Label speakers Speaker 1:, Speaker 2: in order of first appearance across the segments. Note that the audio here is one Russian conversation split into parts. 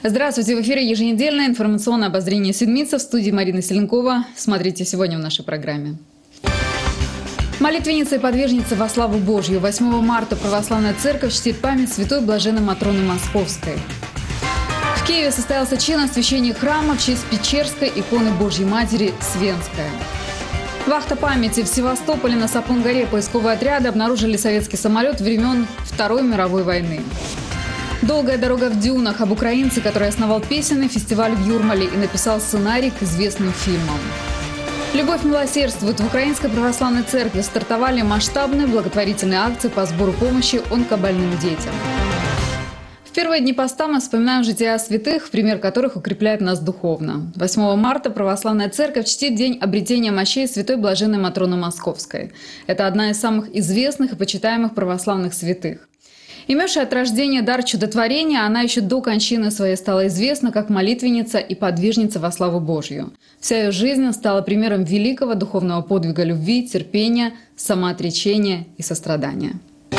Speaker 1: Здравствуйте, в эфире еженедельное информационное обозрение Седмица, в студии Марина Селенкова. Смотрите сегодня в нашей программе. Молитвенница и подвижница во славу Божью. 8 марта Православная Церковь чтит память святой блаженной Матроны Московской. В Киеве состоялся чин освящения храма в честь Печерской иконы Божьей Матери Свенская. Вахта памяти. В Севастополе на Сапун-горе поисковые отряды обнаружили советский самолет времен Второй мировой войны. «Долгая дорога в дюнах» об украинце, который основал песенный фестиваль в Юрмале и написал сценарий к известным фильмам. «Любовь милосердствует». В Украинской Православной Церкви стартовали масштабные благотворительные акции по сбору помощи онкобольным детям. В первые дни поста мы вспоминаем жития святых, пример которых укрепляет нас духовно. 8 марта Православная Церковь чтит день обретения мощей святой блаженной Матроны Московской. Это одна из самых известных и почитаемых православных святых. Имевшая от рождения дар чудотворения, она еще до кончины своей стала известна как молитвенница и подвижница во славу Божью. Вся ее жизнь стала примером великого духовного подвига любви, терпения, самоотречения и сострадания.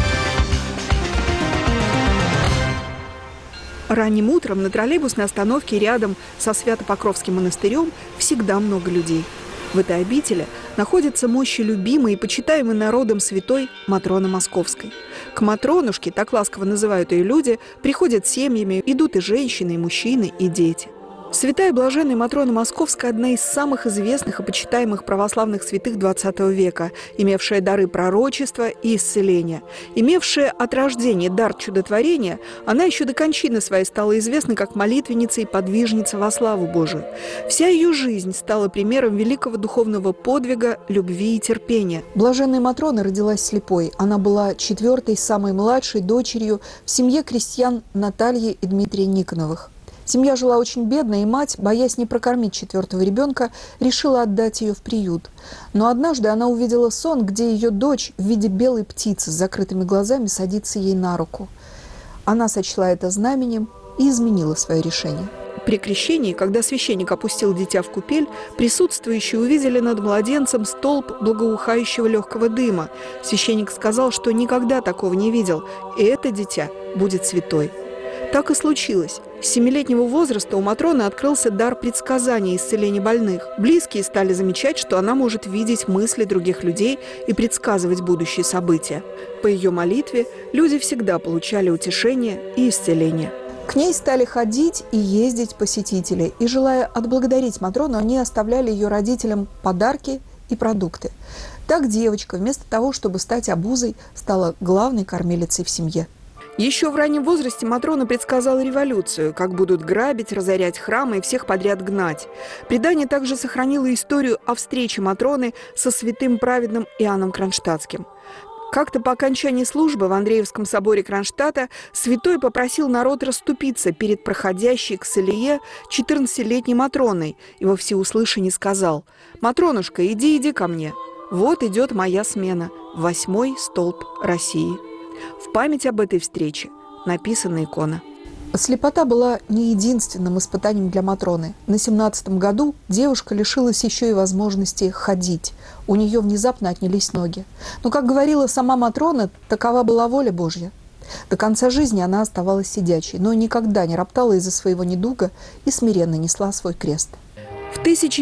Speaker 2: Ранним утром на троллейбусной остановке рядом со Свято-Покровским монастырем всегда много людей. В этой обители находится мощи любимой и почитаемой народом святой Матроны Московской. К Матронушке, так ласково называют ее люди, приходят семьями, идут и женщины, и мужчины, и дети. Святая блаженная Матрона Московская – одна из самых известных и почитаемых православных святых XX века, имевшая дары пророчества и исцеления. Имевшая от рождения дар чудотворения, она еще до кончины своей стала известна как молитвенница и подвижница во славу Божию. Вся ее жизнь стала примером великого духовного подвига, любви и терпения. Блаженная Матрона родилась слепой. Она была четвертой, самой младшей дочерью в семье крестьян Натальи и Дмитрия Никоновых. Семья жила очень бедно, и мать, боясь не прокормить четвертого ребенка, решила отдать ее в приют. Но однажды она увидела сон, где ее дочь в виде белой птицы с закрытыми глазами садится ей на руку. Она сочла это знаменем и изменила свое решение. При крещении, когда священник опустил дитя в купель, присутствующие увидели над младенцем столб благоухающего легкого дыма. Священник сказал, что никогда такого не видел, и это дитя будет святой. Так и случилось. С 7-летнего возраста у Матроны открылся дар предсказания и исцеления больных. Близкие стали замечать, что она может видеть мысли других людей и предсказывать будущие события. По ее молитве люди всегда получали утешение и исцеление. К ней стали ходить и ездить посетители. И, желая отблагодарить Матрону, они оставляли ее родителям подарки и продукты. Так девочка, вместо того, чтобы стать обузой, стала главной кормилицей в семье. Еще в раннем возрасте Матрона предсказала революцию, как будут грабить, разорять храмы и всех подряд гнать. Предание также сохранило историю о встрече Матроны со святым праведным Иоанном Кронштадтским. Как-то по окончании службы в Андреевском соборе Кронштадта святой попросил народ расступиться перед проходящей к Салие 14-летней Матроной и во всеуслышание сказал: «Матронушка, иди ко мне. Вот идет моя смена, 8-й столб России». В память об этой встрече написана икона. Слепота была не единственным испытанием для Матроны. На 17-м году девушка лишилась еще и возможности ходить. У нее внезапно отнялись ноги. Но, как говорила сама Матрона, такова была воля Божья. До конца жизни она оставалась сидячей, но никогда не роптала из-за своего недуга и смиренно несла свой крест. В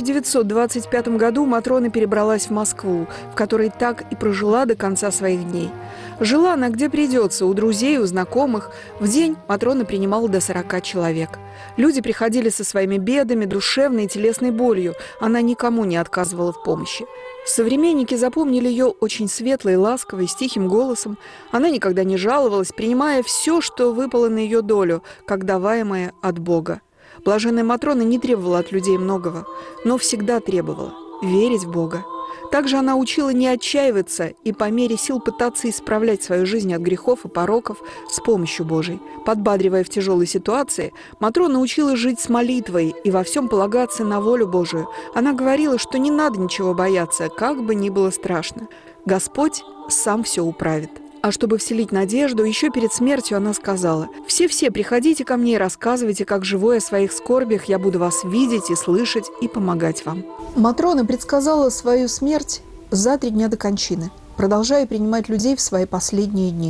Speaker 2: 1925 году Матрона перебралась в Москву, в которой так и прожила до конца своих дней. Жила она где придется, у друзей, у знакомых. В день Матрона принимала до 40 человек. Люди приходили со своими бедами, душевной и телесной болью. Она никому не отказывала в помощи. Современники запомнили ее очень светлой, ласковой, с тихим голосом. Она никогда не жаловалась, принимая все, что выпало на ее долю, как даваемое от Бога. Блаженная Матрона не требовала от людей многого, но всегда требовала верить в Бога. Также она учила не отчаиваться и по мере сил пытаться исправлять свою жизнь от грехов и пороков с помощью Божией. Подбадривая в тяжелой ситуации, Матрона учила жить с молитвой и во всем полагаться на волю Божию. Она говорила, что не надо ничего бояться, как бы ни было страшно. Господь сам все управит. А чтобы вселить надежду, еще перед смертью она сказала: «Все приходите ко мне и рассказывайте, как живой о своих скорбях я буду вас видеть и слышать и помогать вам». Матрона предсказала свою смерть за 3 дня до кончины, продолжая принимать людей в свои последние дни.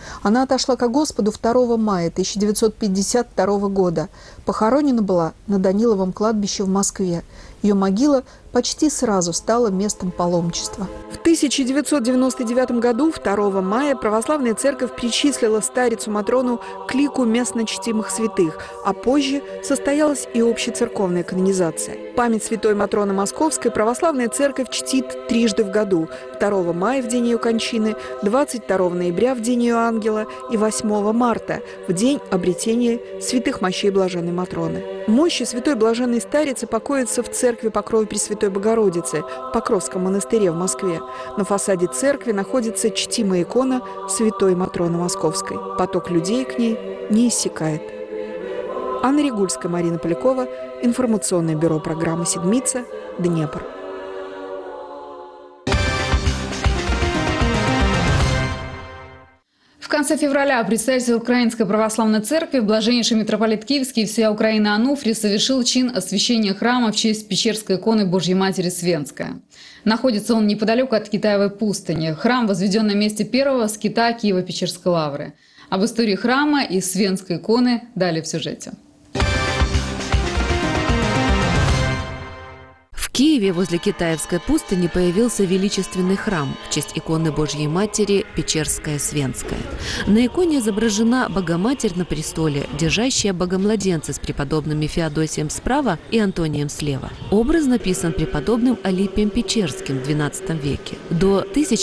Speaker 2: Она отошла ко Господу 2 мая 1952 года. Похоронена была на Даниловом кладбище в Москве. Ее могила почти сразу стала местом паломничества. В 1999 году, 2 мая, православная церковь причислила старицу Матрону к лику местно чтимых святых, а позже состоялась и общецерковная канонизация. Память святой Матроны Московской православная церковь чтит трижды в году: 2 мая в день ее кончины, 22 ноября в день ее ангела и 8 марта в день обретения святых мощей блаженной Матроны. Мощи святой блаженной старицы покоятся в церкви Покрова Пресвятой Богородицы в Покровском монастыре в Москве. На фасаде церкви находится чтимая икона святой Матроны Московской. Поток людей к ней не иссякает. Анна Ригульская, Марина Полякова, информационное бюро программы «Седмица», Днепр.
Speaker 1: В конце февраля представитель Украинской православной церкви, блаженнейший митрополит Киевский и всея Украины Ануфрий совершил чин освящения храма в честь Печерской иконы Божьей Матери Свенская. Находится он неподалеку от Китаевой пустыни. Храм возведен на месте первого скита Киево-Печерской лавры. Об истории храма и Свенской иконы далее в сюжете.
Speaker 3: В Киеве возле Китаевской пустыни появился величественный храм в честь иконы Божьей Матери Печерская Свенская. На иконе изображена Богоматерь на престоле, держащая богомладенца с преподобными Феодосием справа и Антонием слева. Образ написан преподобным Алипием Печерским в XII веке. До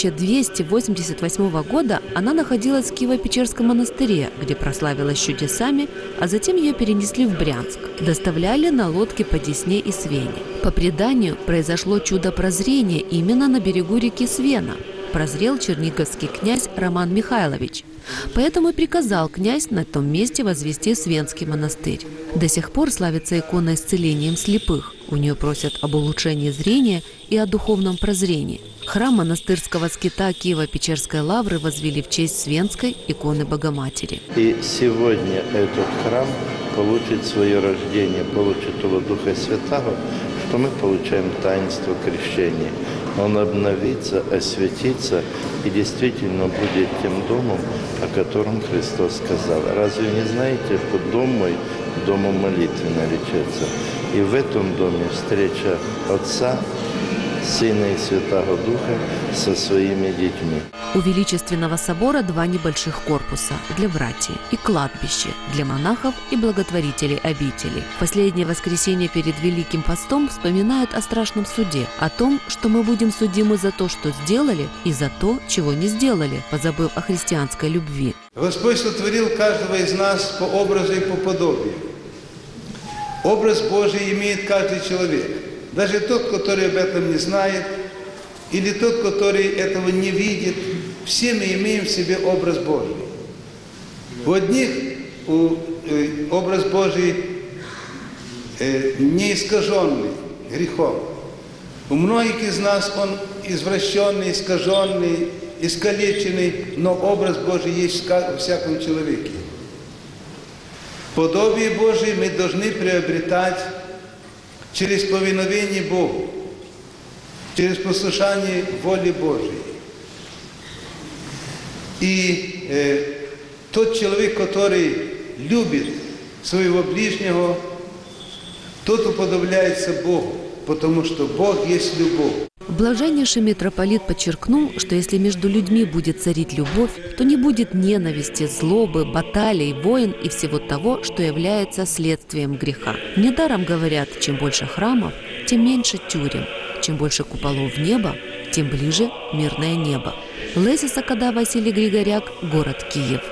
Speaker 3: 1288 года она находилась в Киево-Печерском монастыре, где прославилась чудесами, а затем ее перенесли в Брянск. Доставляли на лодке по Десне и Свене. По преданию, произошло чудо прозрения именно на берегу реки Свена. Прозрел черниговский князь Роман Михайлович. Поэтому и приказал князь на том месте возвести Свенский монастырь. До сих пор славится икона исцелением слепых. У нее просят об улучшении зрения и о духовном прозрении. Храм монастырского скита Киево-Печерской лавры возвели в честь Свенской иконы Богоматери.
Speaker 4: И сегодня этот храм получит свое рождение, получит его Духа Святого, что мы получаем таинство крещения. Он обновится, осветится и действительно будет тем домом, о котором Христос сказал. Разве не знаете, что дом мой домом молитвы наречется? И в этом доме встреча Отца, Сына и Святого Духа со своими детьми.
Speaker 3: У Величественного собора два небольших корпуса для братьев и кладбище для монахов и благотворителей обители. В последнее воскресенье перед Великим постом вспоминают о страшном суде, о том, что мы будем судимы за то, что сделали, и за то, чего не сделали, позабыв о христианской любви.
Speaker 5: Господь сотворил каждого из нас по образу и по подобию. Образ Божий имеет каждый человек. Даже тот, который об этом не знает, или тот, который этого не видит, все мы имеем в себе образ Божий. У одних образ Божий не искаженный грехом. У многих из нас он извращенный, искаженный, искалеченный, но образ Божий есть в всяком человеке. Подобие Божие мы должны приобретать через повиновение Богу, через послушание воли Божией. И тот человек, который любит своего ближнего, тот уподобляется Богу, потому что Бог есть любовь.
Speaker 3: Блаженнейший митрополит подчеркнул, что если между людьми будет царить любовь, то не будет ненависти, злобы, баталий, войн и всего того, что является следствием греха. Недаром говорят, чем больше храмов, тем меньше тюрем. Чем больше куполов в небо, тем ближе мирное небо. Леся Сакада, Василий Григоряк, город Киев.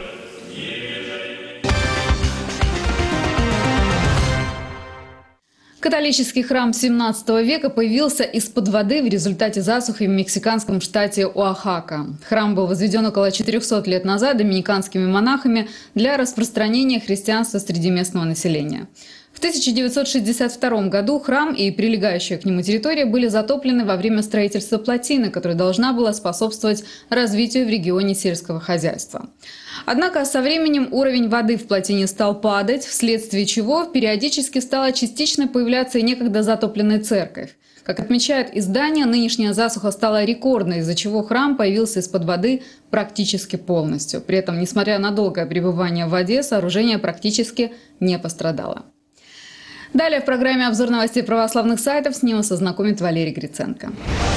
Speaker 1: Католический храм XVII века появился из-под воды в результате засухи в мексиканском штате Оахака. Храм был возведен около 400 лет назад доминиканскими монахами для распространения христианства среди местного населения. В 1962 году храм и прилегающая к нему территория были затоплены во время строительства плотины, которая должна была способствовать развитию в регионе сельского хозяйства. Однако со временем уровень воды в плотине стал падать, вследствие чего периодически стала частично появляться и некогда затопленная церковь. Как отмечает издание, нынешняя засуха стала рекордной, из-за чего храм появился из-под воды практически полностью. При этом, несмотря на долгое пребывание в воде, сооружение практически не пострадало. Далее в программе «Обзор новостей православных сайтов» с ним вас ознакомит Валерий Гриценко.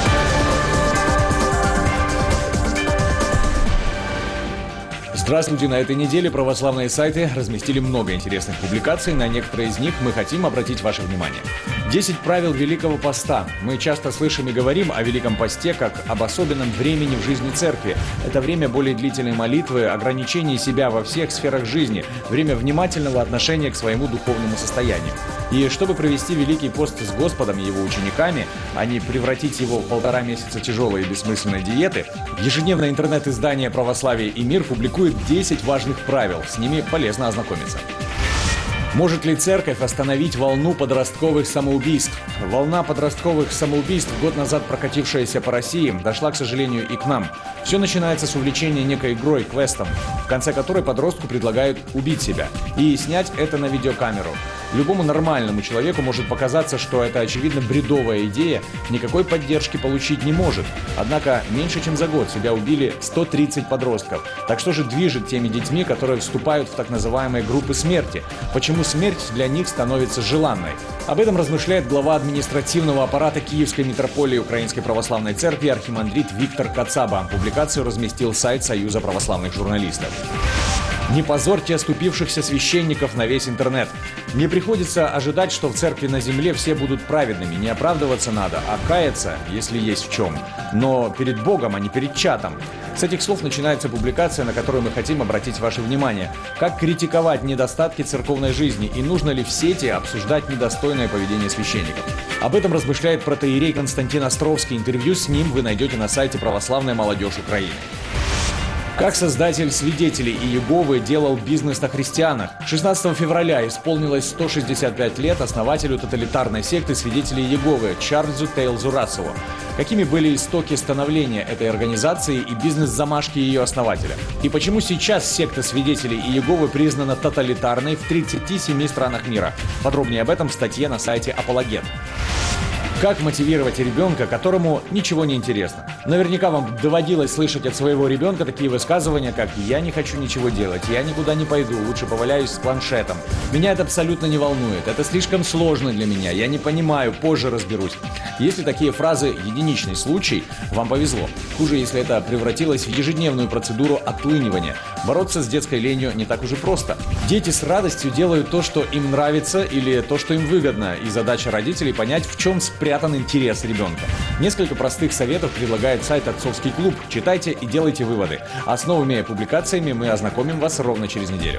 Speaker 6: Здравствуйте! На этой неделе православные сайты разместили много интересных публикаций. На некоторые из них мы хотим обратить ваше внимание. 10 правил Великого Поста. Мы часто слышим и говорим о Великом Посте как об особенном времени в жизни церкви. Это время более длительной молитвы, ограничения себя во всех сферах жизни, время внимательного отношения к своему духовному состоянию. И чтобы провести Великий Пост с Господом и его учениками, а не превратить его в 1,5 месяца тяжелой и бессмысленной диеты, ежедневное интернет-издание «Православие и мир» публикует 10 важных правил. С ними полезно ознакомиться. Может ли церковь остановить волну подростковых самоубийств? Волна подростковых самоубийств, год назад прокатившаяся по России, дошла, к сожалению, и к нам. Все начинается с увлечения некой игрой, квестом, в конце которой подростку предлагают убить себя и снять это на видеокамеру. Любому нормальному человеку может показаться, что это, очевидно, бредовая идея, никакой поддержки получить не может. Однако меньше чем за год себя убили 130 подростков. Так что же движет теми детьми, которые вступают в так называемые группы смерти? Почему смерть для них становится желанной? Об этом размышляет глава административного аппарата Киевской митрополии Украинской Православной Церкви архимандрит Виктор Кацаба. Публикацию разместил сайт Союза православных журналистов. Не позорьте оступившихся священников на весь интернет. Не приходится ожидать, что в церкви на земле все будут праведными. Не оправдываться надо, а каяться, если есть в чем. Но перед Богом, а не перед чатом. С этих слов начинается публикация, на которую мы хотим обратить ваше внимание. Как критиковать недостатки церковной жизни и нужно ли в сети обсуждать недостойное поведение священников. Об этом размышляет протоиерей Константин Островский. Интервью с ним вы найдете на сайте «Православная молодежь Украины». Как создатель «Свидетелей Иеговы» делал бизнес на христианах. 16 февраля исполнилось 165 лет основателю тоталитарной секты «Свидетелей Иеговы» Чарльзу Тейлзу Расселу. Какими были истоки становления этой организации и бизнес-замашки ее основателя? И почему сейчас секта «Свидетелей Иеговы» признана тоталитарной в 37 странах мира? Подробнее об этом в статье на сайте «Апологет». Как мотивировать ребенка, которому ничего не интересно? Наверняка вам доводилось слышать от своего ребенка такие высказывания, как «я не хочу ничего делать», «я никуда не пойду, лучше поваляюсь с планшетом», «меня это абсолютно не волнует», «это слишком сложно для меня», «я не понимаю, позже разберусь». Если такие фразы единичный случай, вам повезло. Хуже, если это превратилось в ежедневную процедуру отлынивания. Бороться с детской ленью не так уж и просто. Дети с радостью делают то, что им нравится или то, что им выгодно, и задача родителей понять, в чем спрятан интерес ребенка. Несколько простых советов предлагает сайт «Отцовский клуб». Читайте и делайте выводы. А с новыми публикациями мы ознакомим вас ровно через неделю.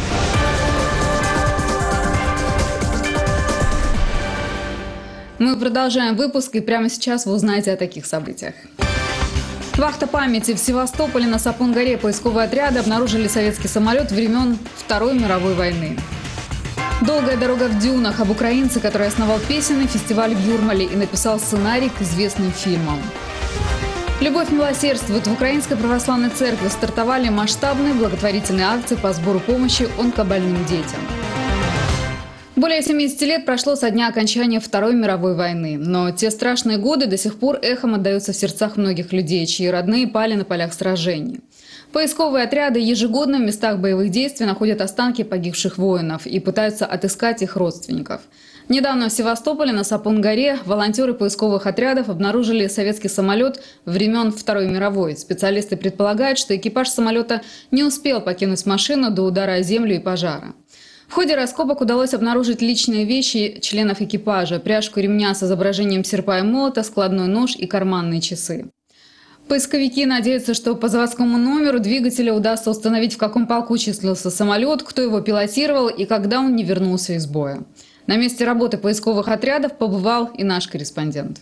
Speaker 1: Мы продолжаем выпуск, и прямо сейчас вы узнаете о таких событиях. Вахта памяти. В Севастополе на Сапун-горе поисковые отряды обнаружили советский самолет времен Второй мировой войны. Долгая дорога в дюнах. Об украинце, который основал песенный фестиваль в Юрмале и написал сценарий к известным фильмам. Любовь милосердствует. В Украинской православной церкви стартовали масштабные благотворительные акции по сбору помощи онкобольным детям. Более 70 лет прошло со дня окончания Второй мировой войны. Но те страшные годы до сих пор эхом отдаются в сердцах многих людей, чьи родные пали на полях сражений. Поисковые отряды ежегодно в местах боевых действий находят останки погибших воинов и пытаются отыскать их родственников. Недавно в Севастополе на Сапун-горе волонтеры поисковых отрядов обнаружили советский самолет времен Второй мировой. Специалисты предполагают, что экипаж самолета не успел покинуть машину до удара о землю и пожара. В ходе раскопок удалось обнаружить личные вещи членов экипажа, пряжку ремня с изображением серпа и молота, складной нож и карманные часы. Поисковики надеются, что по заводскому номеру двигателя удастся установить, в каком полку числился самолет, кто его пилотировал и когда он не вернулся из боя. На месте работы поисковых отрядов побывал и наш корреспондент.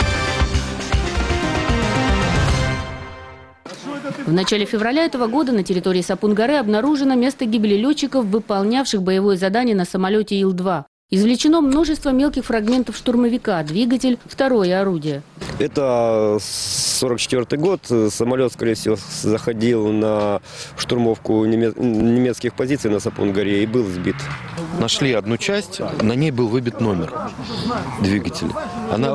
Speaker 7: В начале февраля этого года на территории Сапун-горы обнаружено место гибели летчиков, выполнявших боевое задание на самолете Ил-2. Извлечено множество мелких фрагментов штурмовика, двигатель, второе орудие.
Speaker 8: Это 44-й год. Самолет, скорее всего, заходил на штурмовку немецких позиций на Сапун-горе и был сбит.
Speaker 9: нашли одну часть, на ней был выбит номер двигателя. Она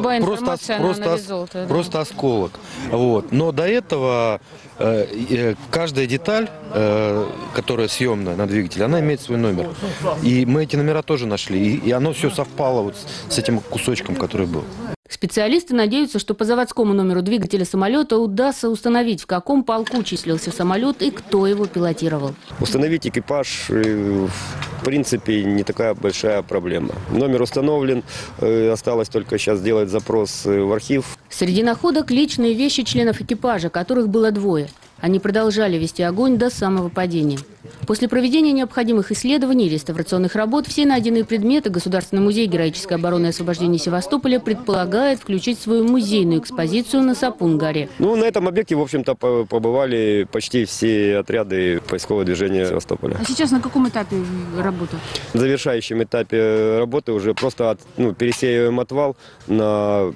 Speaker 9: просто осколок. Вот. Но до этого каждая деталь, которая съемная на двигателе, она имеет свой номер. И мы эти номера тоже нашли. И оно все совпало вот с этим кусочком, который был.
Speaker 7: Специалисты надеются, что по заводскому номеру двигателя самолета удастся установить, в каком полку числился самолет и кто его пилотировал.
Speaker 8: Установить экипаж, в принципе, не такая большая проблема. Номер установлен, осталось только сейчас сделать запрос в архив.
Speaker 7: Среди находок личные вещи членов экипажа, которых было двое. Они продолжали вести огонь до самого падения. После проведения необходимых исследований и реставрационных работ все найденные предметы Государственный музей героической обороны и освобождения Севастополя предполагает включить в свою музейную экспозицию на Сапун-горе.
Speaker 8: Ну, на этом объекте, в общем-то, побывали почти все отряды поискового движения Севастополя.
Speaker 7: А сейчас на каком этапе работы?
Speaker 8: В завершающем этапе работы уже просто пересеиваем отвал на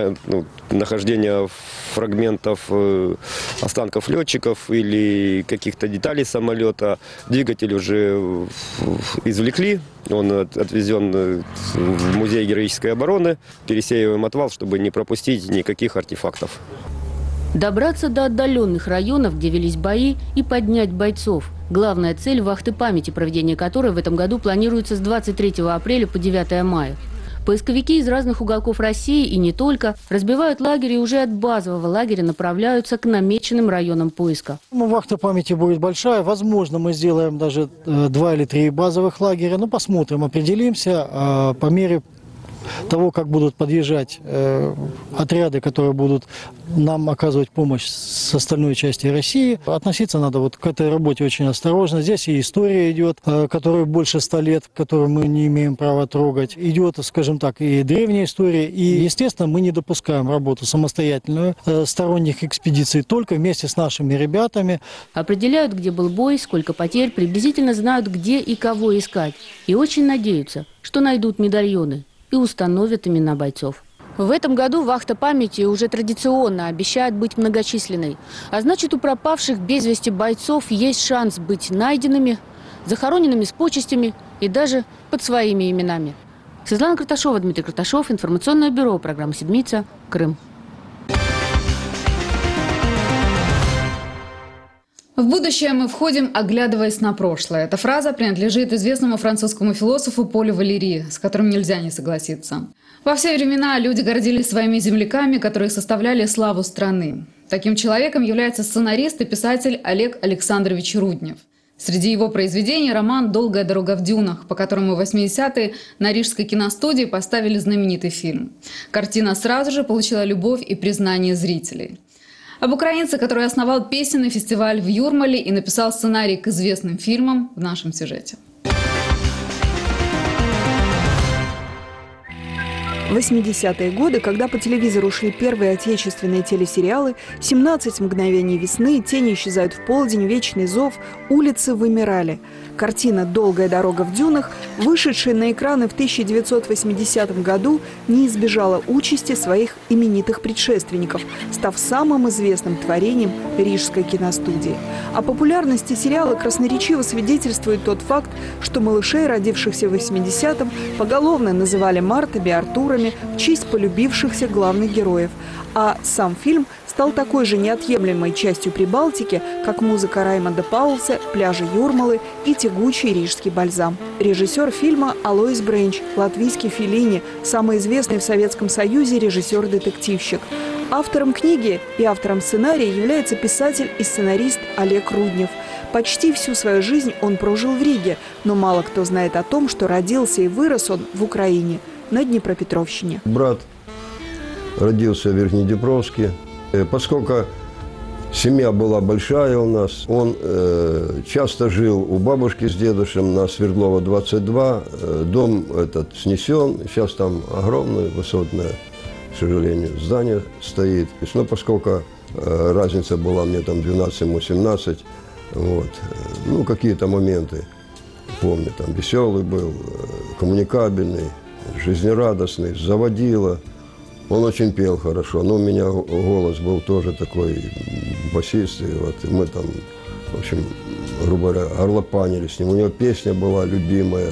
Speaker 8: нахождение фрагментов останков летчиков или каких-то деталей самолета. Двигатель уже извлекли, он отвезен в музей героической обороны. Пересеиваем отвал, чтобы не пропустить никаких артефактов.
Speaker 7: Добраться до отдаленных районов, где велись бои, и поднять бойцов. Главная цель вахты памяти, проведение которой в этом году планируется с 23 апреля по 9 мая. Поисковики из разных уголков России и не только разбивают лагерь и уже от базового лагеря направляются к намеченным районам поиска.
Speaker 10: Вахта памяти будет большая. Возможно, мы сделаем даже 2 или 3 базовых лагеря. Ну, посмотрим, определимся по мере того, как будут подъезжать отряды, которые будут нам оказывать помощь с остальной части России. Относиться надо вот к этой работе очень осторожно. Здесь и история идет, которая больше 100 лет, которую мы не имеем права трогать. Идет, скажем так, и древняя история. И, естественно, мы не допускаем работу самостоятельную сторонних экспедиций, только вместе с нашими ребятами.
Speaker 7: Определяют, где был бой, сколько потерь, приблизительно знают, где и кого искать. И очень надеются, что найдут медальоны и установят имена бойцов. В этом году вахта памяти уже традиционно обещает быть многочисленной. А значит, у пропавших без вести бойцов есть шанс быть найденными, захороненными с почестями и даже под своими именами. Светлана Карташова, Дмитрий Карташов, информационное бюро, программа «Седмица», Крым.
Speaker 1: В будущее мы входим, оглядываясь на прошлое. Эта фраза принадлежит известному французскому философу Полю Валери, с которым нельзя не согласиться. Во все времена люди гордились своими земляками, которые составляли славу страны. Таким человеком является сценарист и писатель Олег Александрович Руднев. Среди его произведений роман «Долгая дорога в дюнах», по которому в 80-е на Рижской киностудии поставили знаменитый фильм. Картина сразу же получила любовь и признание зрителей. Об украинце, который основал песенный фестиваль в Юрмале и написал сценарий к известным фильмам, в нашем сюжете.
Speaker 2: В 80-е годы, когда по телевизору шли первые отечественные телесериалы «17 мгновений весны», «Тени исчезают в полдень», «Вечный зов», «Улицы вымирали». Картина «Долгая дорога в дюнах», вышедшая на экраны в 1980 году, не избежала участи своих именитых предшественников, став самым известным творением Рижской киностудии. О популярности сериала красноречиво свидетельствует тот факт, что малышей, родившихся в 80-м, поголовно называли Мартами, Артурами в честь полюбившихся главных героев. А сам фильм стал такой же неотъемлемой частью Прибалтики, как музыка Раймонда Паулса, пляжи Юрмалы и тягучий рижский бальзам. Режиссер фильма Алоис Бренч, латвийский Феллини, самый известный в Советском Союзе режиссер-детективщик. Автором книги и автором сценария является писатель и сценарист Олег Руднев. Почти всю свою жизнь он прожил в Риге, но мало кто знает о том, что родился и вырос он в Украине, на Днепропетровщине.
Speaker 11: Брат родился в Верхнеднепровске. Поскольку семья была большая у нас, он часто жил у бабушки с дедушем на Свердлова 22. Дом этот снесен, сейчас там огромное, высотное, к сожалению, здание стоит. Но поскольку разница была мне там 12, ему 17, вот, ну какие-то моменты помню, там веселый был, коммуникабельный, жизнерадостный, заводила. Он очень пел хорошо, но у меня голос был тоже такой басистый. Вот, и мы там, в общем, грубо говоря, орлопанили с ним. У него песня была любимая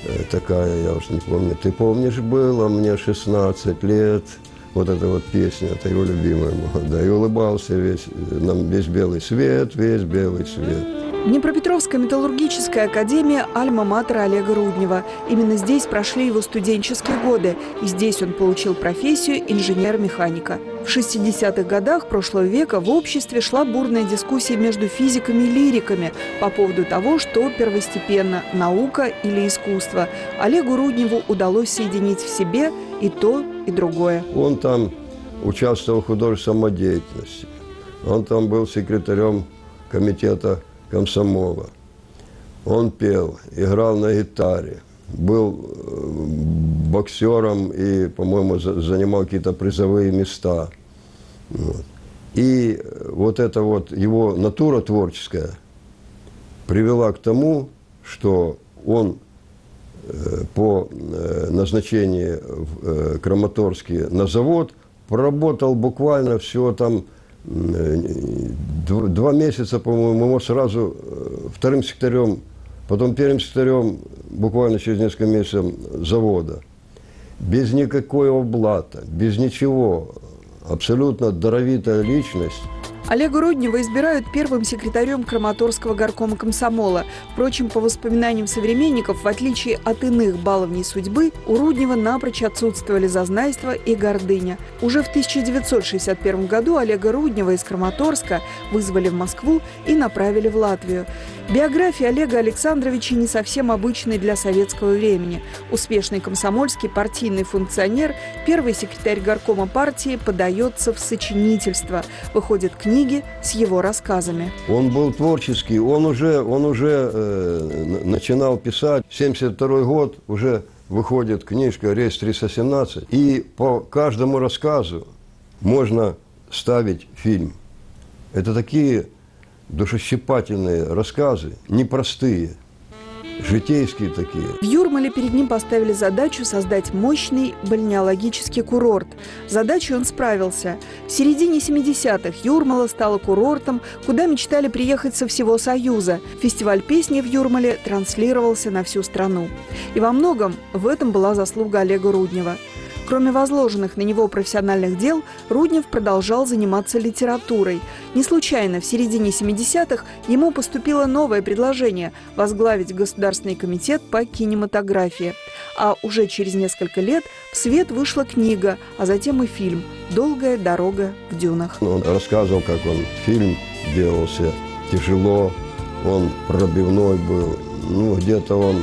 Speaker 11: такая, я уж не помню. «Ты помнишь, было мне 16 лет». Вот эта вот песня, это его любимая. Да, и улыбался нам весь белый свет, весь белый свет.
Speaker 2: Днепропетровская металлургическая академия альма-матера Олега Руднева. Именно здесь прошли его студенческие годы, и здесь он получил профессию инженер-механика. В 60-х годах прошлого века в обществе шла бурная дискуссия между физиками и лириками по поводу того, что первостепенно – наука или искусство. Олегу Рудневу удалось соединить в себе и то, и другое.
Speaker 11: Он там участвовал в художественной самодеятельности. Он там был секретарем комитета комсомола. Он пел, играл на гитаре, был боксером и, по-моему, занимал какие-то призовые места. Вот. И вот эта вот его натура творческая привела к тому, что он по назначению в Краматорске на завод проработал буквально всего там 2 месяца, по-моему, его сразу вторым секретарем, потом первым секретарем буквально через несколько месяцев завода. Без никакого блата, без ничего. Абсолютно даровитая личность.
Speaker 2: Олега Руднева избирают первым секретарем Краматорского горкома комсомола. Впрочем, по воспоминаниям современников, в отличие от иных баловней судьбы, у Руднева напрочь отсутствовали зазнайство и гордыня. Уже в 1961 году Олега Руднева из Краматорска вызвали в Москву и направили в Латвию. Биография Олега Александровича не совсем обычная для советского времени. Успешный комсомольский партийный функционер, первый секретарь горкома партии, подается в сочинительство. Выходят книги с его рассказами.
Speaker 11: Он был творческий, он уже начинал писать. 1972 год уже выходит книжка «Рейс 317». И по каждому рассказу можно ставить фильм. Это такие душещипательные рассказы, непростые, житейские такие.
Speaker 2: В Юрмале перед ним поставили задачу создать мощный бальнеологический курорт. Задачей он справился. В середине 70-х Юрмала стала курортом, куда мечтали приехать со всего Союза. Фестиваль песни в Юрмале транслировался на всю страну. И во многом в этом была заслуга Олега Руднева. Кроме возложенных на него профессиональных дел, Руднев продолжал заниматься литературой. Не случайно в середине 70-х ему поступило новое предложение – возглавить Государственный комитет по кинематографии. А уже через несколько лет в свет вышла книга, а затем и фильм «Долгая дорога в дюнах».
Speaker 11: Он рассказывал, как он фильм делался тяжело, он пробивной был, где-то он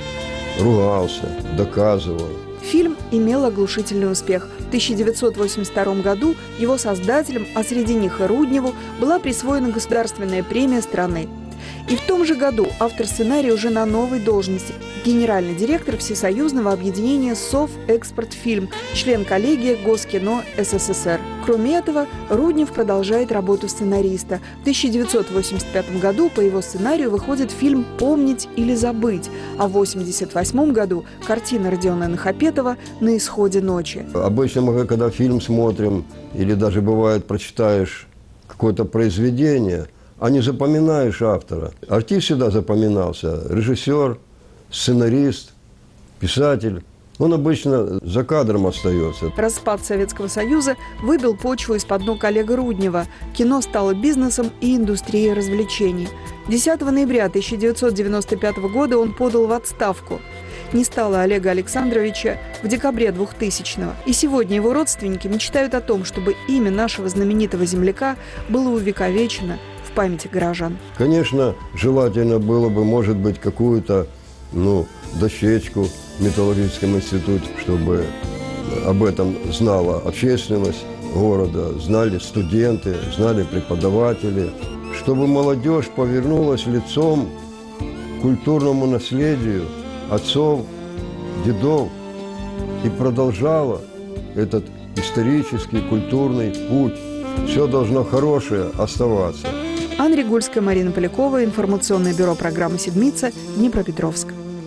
Speaker 11: ругался, доказывал.
Speaker 2: Фильм имел оглушительный успех. В 1982 году его создателям, а среди них и Рудневу, была присвоена государственная премия страны. И в том же году автор сценария уже на новой должности – генеральный директор Всесоюзного объединения «Совэкспортфильм», член коллегии Госкино СССР. Кроме этого, Руднев продолжает работу сценариста. В 1985 году по его сценарию выходит фильм «Помнить или забыть», а в 1988 году картина Родиона Нахапетова «На исходе ночи».
Speaker 11: Обычно мы, когда фильм смотрим или даже, бывает, прочитаешь какое-то произведение – а не запоминаешь автора. Артист всегда запоминался. Режиссер, сценарист, писатель. Он обычно за кадром остается.
Speaker 2: Распад Советского Союза выбил почву из-под ног Олега Руднева. Кино стало бизнесом и индустрией развлечений. 10 ноября 1995 года он подал в отставку. Не стало Олега Александровича в декабре 2000-го. И сегодня его родственники мечтают о том, чтобы имя нашего знаменитого земляка было увековечено в памяти горожан.
Speaker 11: Конечно, желательно было бы, может быть, какую-то дощечку в металлургическом институте, чтобы об этом знала общественность города, знали студенты, знали преподаватели, чтобы молодежь повернулась лицом к культурному наследию отцов, дедов и продолжала этот исторический, культурный путь. Все должно хорошее оставаться.
Speaker 2: Анна Ригульская, Марина Полякова, информационное бюро программы «Седмица», Днепропетровск.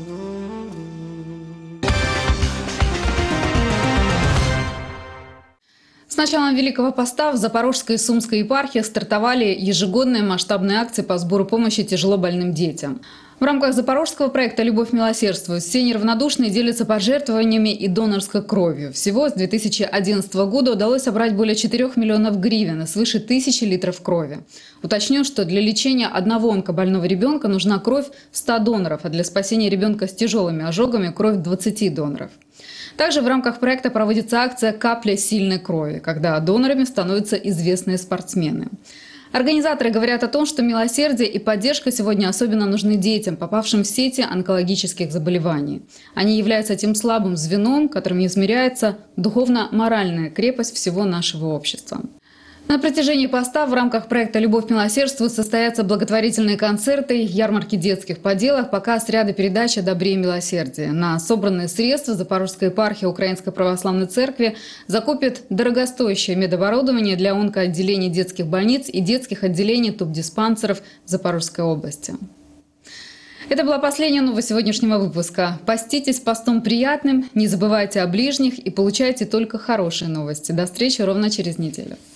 Speaker 1: С началом Великого Поста в Запорожской и Сумской епархиях стартовали ежегодные масштабные акции по сбору помощи тяжело больным детям. В В рамках запорожского проекта «Любовь милосердствует» все неравнодушные делятся пожертвованиями и донорской кровью. Всего с 2011 года удалось собрать более 4 миллионов гривен и свыше 1000 литров крови. Уточню, что для лечения одного онкобольного ребенка нужна кровь 100 доноров, а для спасения ребенка с тяжелыми ожогами кровь 20 доноров. Также в рамках проекта проводится акция «Капля сильной крови», когда донорами становятся известные спортсмены. Организаторы говорят о том, что милосердие и поддержка сегодня особенно нужны детям, попавшим в сети онкологических заболеваний. Они являются тем слабым звеном, которым измеряется духовно-моральная крепость всего нашего общества. На протяжении поста в рамках проекта «Любовь милосердствует» состоятся благотворительные концерты, ярмарки детских поделок, показ ряда передач о добре и милосердии. На собранные средства Запорожская епархия Украинской Православной Церкви закупит дорогостоящее медоборудование для онкоотделений детских больниц и детских отделений тубдиспансеров Запорожской области. Это была последняя новость сегодняшнего выпуска. Поститесь постом приятным, не забывайте о ближних и получайте только хорошие новости. До встречи ровно через неделю.